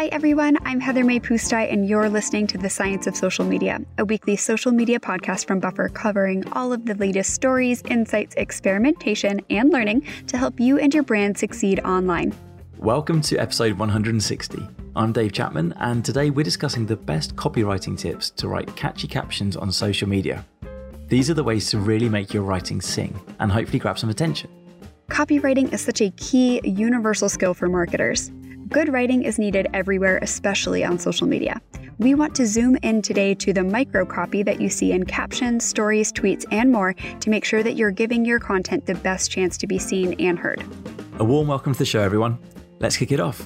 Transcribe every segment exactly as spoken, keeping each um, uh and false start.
Hi everyone, I'm Heather May Pustai and you're listening to The Science of Social Media, a weekly social media podcast from Buffer covering all of the latest stories, insights, experimentation, and learning to help you and your brand succeed online. Welcome to episode one hundred sixty. I'm Dave Chapman, and today we're discussing the best copywriting tips to write catchy captions on social media. These are the ways to really make your writing sing and hopefully grab some attention. Copywriting is such a key, universal skill for marketers. Good writing is needed everywhere, especially on social media. We want to zoom in today to the micro copy that you see in captions, stories, tweets, and more to make sure that you're giving your content the best chance to be seen and heard. A warm welcome to the show, everyone. Let's kick it off.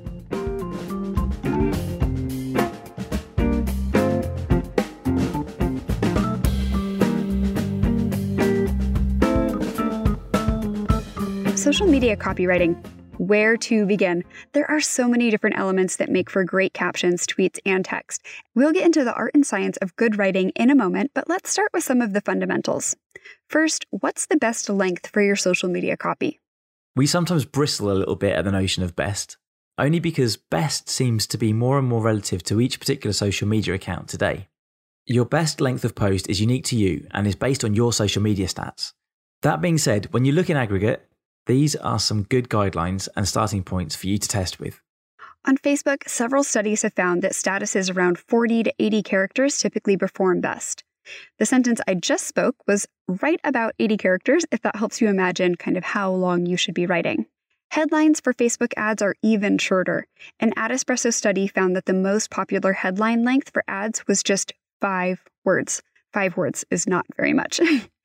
Social media copywriting. Where to begin? There are so many different elements that make for great captions, tweets, and text. We'll get into the art and science of good writing in a moment, but let's start with some of the fundamentals. First, what's the best length for your social media copy? We sometimes bristle a little bit at the notion of best, only because best seems to be more and more relative to each particular social media account today. Your best length of post is unique to you and is based on your social media stats. That being said, when you look in aggregate, these are some good guidelines and starting points for you to test with. On Facebook, several studies have found that statuses around forty to eighty characters typically perform best. The sentence I just spoke was right about eighty characters, if that helps you imagine kind of how long you should be writing. Headlines for Facebook ads are even shorter. An Ad Espresso study found that the most popular headline length for ads was just five words. Five words is not very much.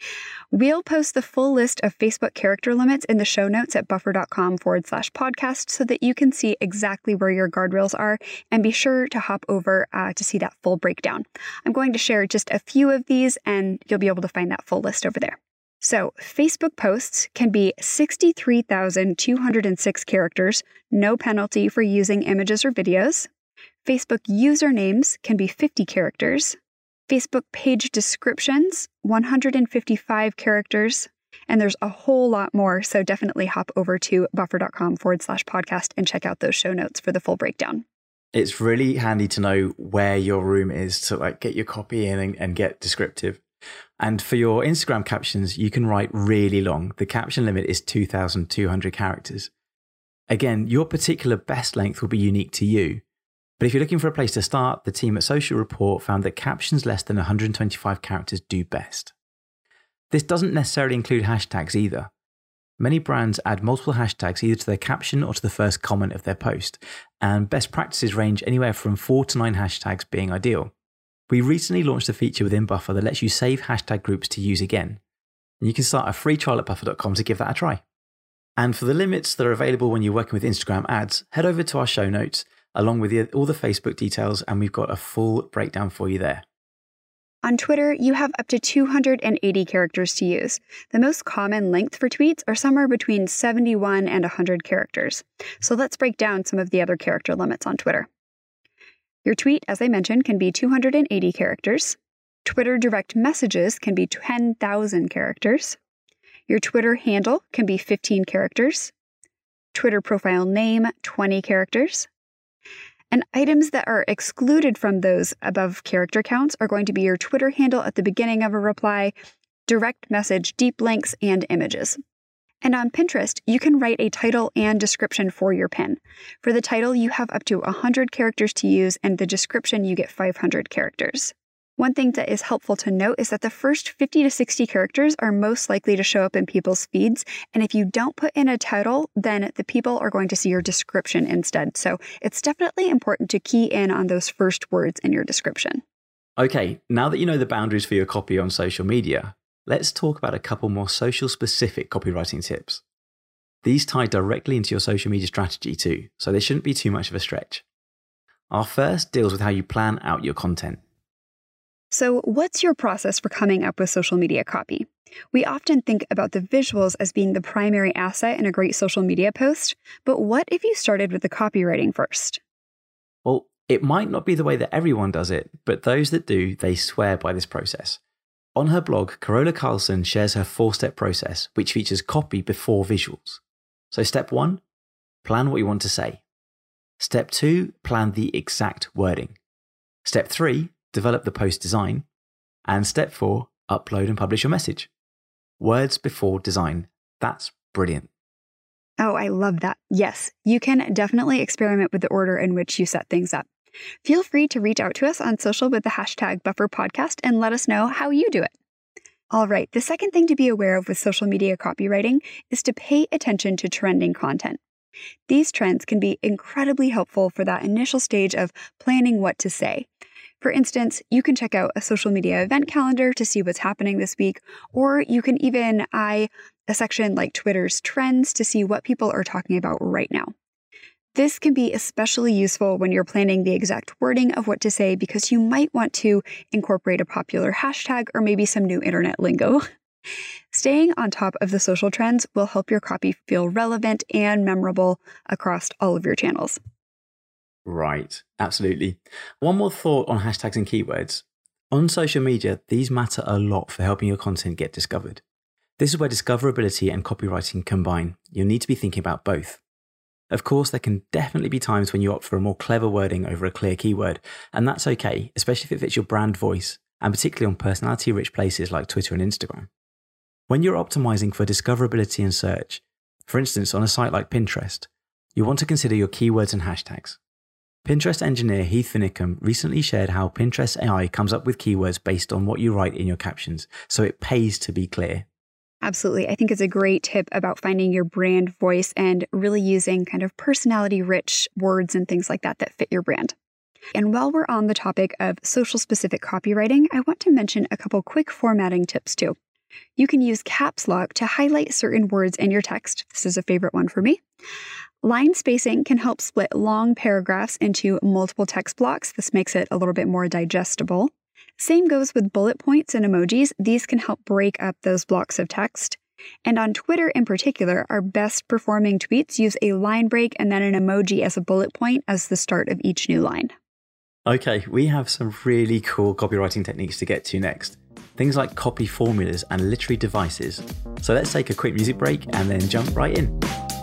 We'll post the full list of Facebook character limits in the show notes at buffer.com forward slash podcast so that you can see exactly where your guardrails are and be sure to hop over uh, to see that full breakdown. I'm going to share just a few of these and you'll be able to find that full list over there. So Facebook posts can be sixty-three thousand two hundred six characters, no penalty for using images or videos. Facebook usernames can be fifty characters. Facebook page descriptions, one hundred fifty-five characters, and there's a whole lot more, so definitely hop over to buffer.com forward slash podcast and check out those show notes for the full breakdown. It's really handy to know where your room is to like get your copy in and, and get descriptive. And for your Instagram captions, you can write really long. The caption limit is two thousand two hundred characters. Again, your particular best length will be unique to you. But if you're looking for a place to start, the team at Social Report found that captions less than one hundred twenty-five characters do best. This doesn't necessarily include hashtags either. Many brands add multiple hashtags either to their caption or to the first comment of their post, and best practices range anywhere from four to nine hashtags being ideal. We recently launched a feature within Buffer that lets you save hashtag groups to use again. And you can start a free trial at buffer dot com to give that a try. And for the limits that are available when you're working with Instagram ads, head over to our show notes along with the, all the Facebook details, and we've got a full breakdown for you there. On Twitter, you have up to two hundred eighty characters to use. The most common length for tweets are somewhere between seventy-one and one hundred characters. So let's break down some of the other character limits on Twitter. Your tweet, as I mentioned, can be two hundred eighty characters. Twitter direct messages can be ten thousand characters. Your Twitter handle can be fifteen characters. Twitter profile name, twenty characters. And items that are excluded from those above character counts are going to be your Twitter handle at the beginning of a reply, direct message, deep links, and images. And on Pinterest, you can write a title and description for your pin. For the title, you have up to one hundred characters to use, and the description, you get five hundred characters. One thing that is helpful to note is that the first fifty to sixty characters are most likely to show up in people's feeds. And if you don't put in a title, then the people are going to see your description instead. So it's definitely important to key in on those first words in your description. Okay, now that you know the boundaries for your copy on social media, let's talk about a couple more social specific copywriting tips. These tie directly into your social media strategy too, so they shouldn't be too much of a stretch. Our first deals with how you plan out your content. So what's your process for coming up with social media copy? We often think about the visuals as being the primary asset in a great social media post, but what if you started with the copywriting first? Well, it might not be the way that everyone does it, but those that do, they swear by this process. On her blog, Carola Carlson shares her four-step process, which features copy before visuals. So step one, plan what you want to say. Step two, plan the exact wording. Step three, develop the post design. And step four, upload and publish your message. Words before design. That's brilliant. Oh, I love that. Yes, you can definitely experiment with the order in which you set things up. Feel free to reach out to us on social with the hashtag Buffer Podcast and let us know how you do it. All right, the second thing to be aware of with social media copywriting is to pay attention to trending content. These trends can be incredibly helpful for that initial stage of planning what to say. For instance, you can check out a social media event calendar to see what's happening this week, or you can even eye a section like Twitter's trends to see what people are talking about right now. This can be especially useful when you're planning the exact wording of what to say because you might want to incorporate a popular hashtag or maybe some new internet lingo. Staying on top of the social trends will help your copy feel relevant and memorable across all of your channels. Right, absolutely. One more thought on hashtags and keywords. On social media, these matter a lot for helping your content get discovered. This is where discoverability and copywriting combine. You'll need to be thinking about both. Of course, there can definitely be times when you opt for a more clever wording over a clear keyword, and that's okay, especially if it fits your brand voice, and particularly on personality-rich places like Twitter and Instagram. When you're optimizing for discoverability and search, for instance on a site like Pinterest, you want to consider your keywords and hashtags. Pinterest engineer Heath Finicum recently shared how Pinterest A I comes up with keywords based on what you write in your captions, so it pays to be clear. Absolutely. I think it's a great tip about finding your brand voice and really using kind of personality-rich words and things like that that fit your brand. And while we're on the topic of social-specific copywriting, I want to mention a couple quick formatting tips too. You can use caps lock to highlight certain words in your text. This is a favorite one for me. Line spacing can help split long paragraphs into multiple text blocks. This makes it a little bit more digestible. Same goes with bullet points and emojis. These can help break up those blocks of text. And on Twitter in particular, our best performing tweets use a line break and then an emoji as a bullet point as the start of each new line. Okay, we have some really cool copywriting techniques to get to next. Things like copy formulas and literary devices. So let's take a quick music break and then jump right in.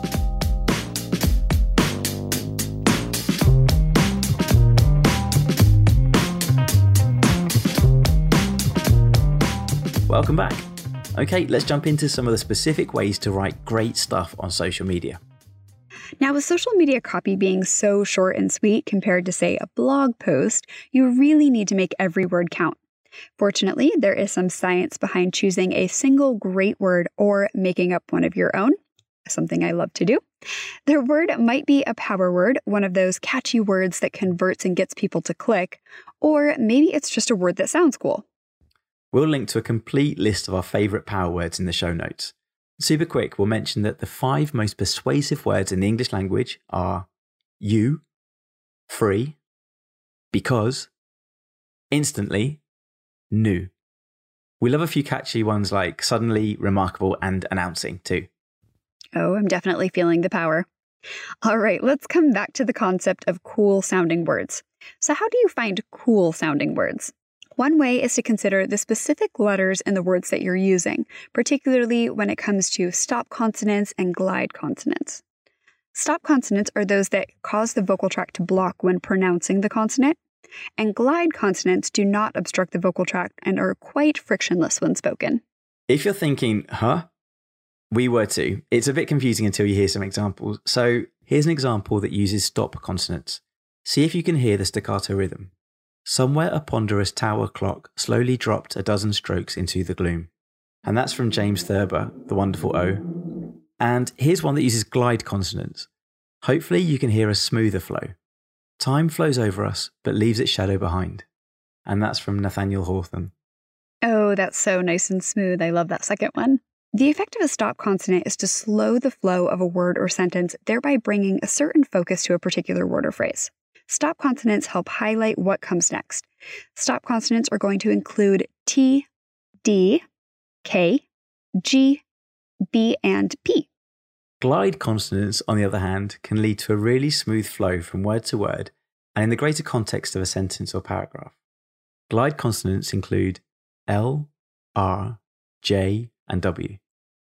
Welcome back. Okay, let's jump into some of the specific ways to write great stuff on social media. Now, with social media copy being so short and sweet compared to, say, a blog post, you really need to make every word count. Fortunately, there is some science behind choosing a single great word or making up one of your own, something I love to do. The word might be a power word, one of those catchy words that converts and gets people to click, or maybe it's just a word that sounds cool. We'll link to a complete list of our favourite power words in the show notes. Super quick, we'll mention that the five most persuasive words in the English language are you, free, because, instantly, new. We love a few catchy ones like suddenly, remarkable, and announcing too. Oh, I'm definitely feeling the power. All right, let's come back to the concept of cool sounding words. So how do you find cool sounding words? One way is to consider the specific letters in the words that you're using, particularly when it comes to stop consonants and glide consonants. Stop consonants are those that cause the vocal tract to block when pronouncing the consonant, and glide consonants do not obstruct the vocal tract and are quite frictionless when spoken. If you're thinking, huh? We were too. It's a bit confusing until you hear some examples. So here's an example that uses stop consonants. See if you can hear the staccato rhythm. Somewhere a ponderous tower clock slowly dropped a dozen strokes into the gloom. And that's from James Thurber, The Wonderful O. And here's one that uses glide consonants. Hopefully you can hear a smoother flow. Time flows over us, but leaves its shadow behind. And that's from Nathaniel Hawthorne. Oh, that's so nice and smooth. I love that second one. The effect of a stop consonant is to slow the flow of a word or sentence, thereby bringing a certain focus to a particular word or phrase. Stop consonants help highlight what comes next. Stop consonants are going to include T, D, K, G, B, and P. Glide consonants, on the other hand, can lead to a really smooth flow from word to word and in the greater context of a sentence or paragraph. Glide consonants include L, R, J, and W.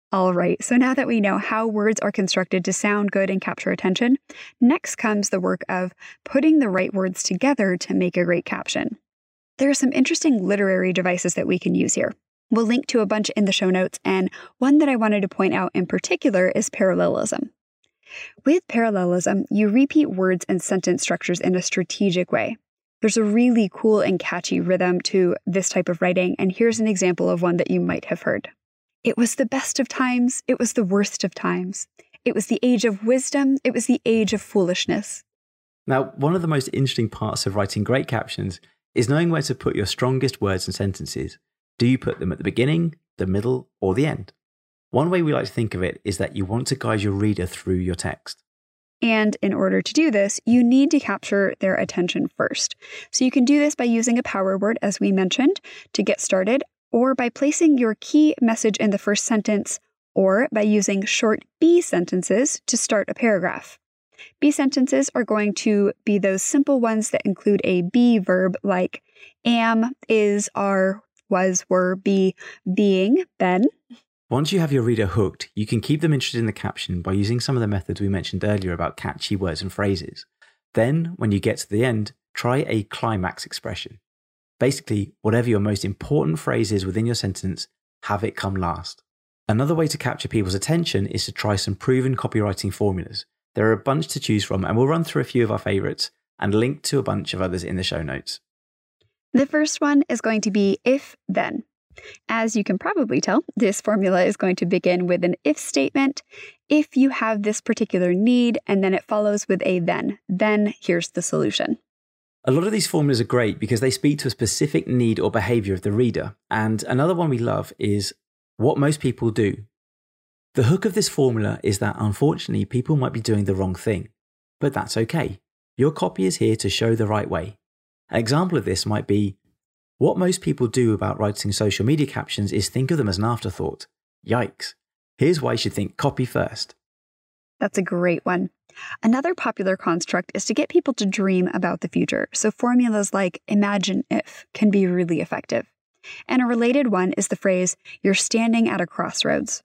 All right, so now that we know how words are constructed to sound good and capture attention, next comes the work of putting the right words together to make a great caption. There are some interesting literary devices that we can use here. We'll link to a bunch in the show notes, and one that I wanted to point out in particular is parallelism. With parallelism, you repeat words and sentence structures in a strategic way. There's a really cool and catchy rhythm to this type of writing, and here's an example of one that you might have heard. It was the best of times, it was the worst of times. It was the age of wisdom, it was the age of foolishness. Now, one of the most interesting parts of writing great captions is knowing where to put your strongest words and sentences. Do you put them at the beginning, the middle, or the end? One way we like to think of it is that you want to guide your reader through your text. And in order to do this, you need to capture their attention first. So you can do this by using a power word, as we mentioned, to get started, or by placing your key message in the first sentence, or by using short be sentences to start a paragraph. Be sentences are going to be those simple ones that include a be verb like am, is, are, was, were, be, being, been. Once you have your reader hooked, you can keep them interested in the caption by using some of the methods we mentioned earlier about catchy words and phrases. Then, when you get to the end, try a climax expression. Basically, whatever your most important phrase is within your sentence, have it come last. Another way to capture people's attention is to try some proven copywriting formulas. There are a bunch to choose from, and we'll run through a few of our favorites and link to a bunch of others in the show notes. The first one is going to be if, then. As you can probably tell, this formula is going to begin with an if statement. If you have this particular need, and then it follows with a then. Then here's the solution. A lot of these formulas are great because they speak to a specific need or behavior of the reader. And another one we love is what most people do. The hook of this formula is that unfortunately people might be doing the wrong thing, but that's okay. Your copy is here to show the right way. An example of this might be, what most people do about writing social media captions is think of them as an afterthought. Yikes. Here's why you should think copy first. That's a great one. Another popular construct is to get people to dream about the future, so formulas like imagine if can be really effective. And a related one is the phrase, you're standing at a crossroads.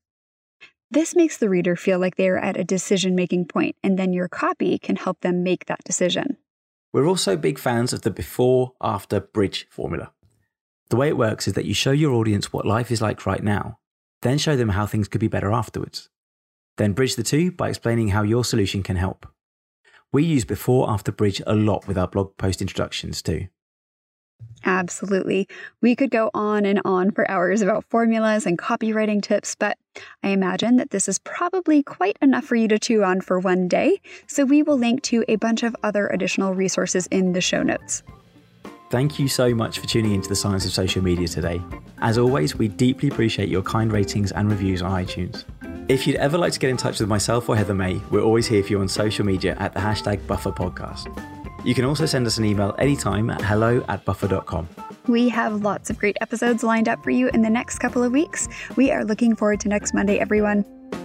This makes the reader feel like they are at a decision-making point, and then your copy can help them make that decision. We're also big fans of the before-after bridge formula. The way it works is that you show your audience what life is like right now, then show them how things could be better afterwards. Then bridge the two by explaining how your solution can help. We use before-after bridge a lot with our blog post introductions too. Absolutely. We could go on and on for hours about formulas and copywriting tips, but I imagine that this is probably quite enough for you to chew on for one day, so we will link to a bunch of other additional resources in the show notes. Thank you so much for tuning into the Science of Social Media today. As always, we deeply appreciate your kind ratings and reviews on iTunes. If you'd ever like to get in touch with myself or Heather May, we're always here for you on social media at the hashtag Buffer Podcast. You can also send us an email anytime at hello at buffer dot com. We have lots of great episodes lined up for you in the next couple of weeks. We are looking forward to next Monday, everyone.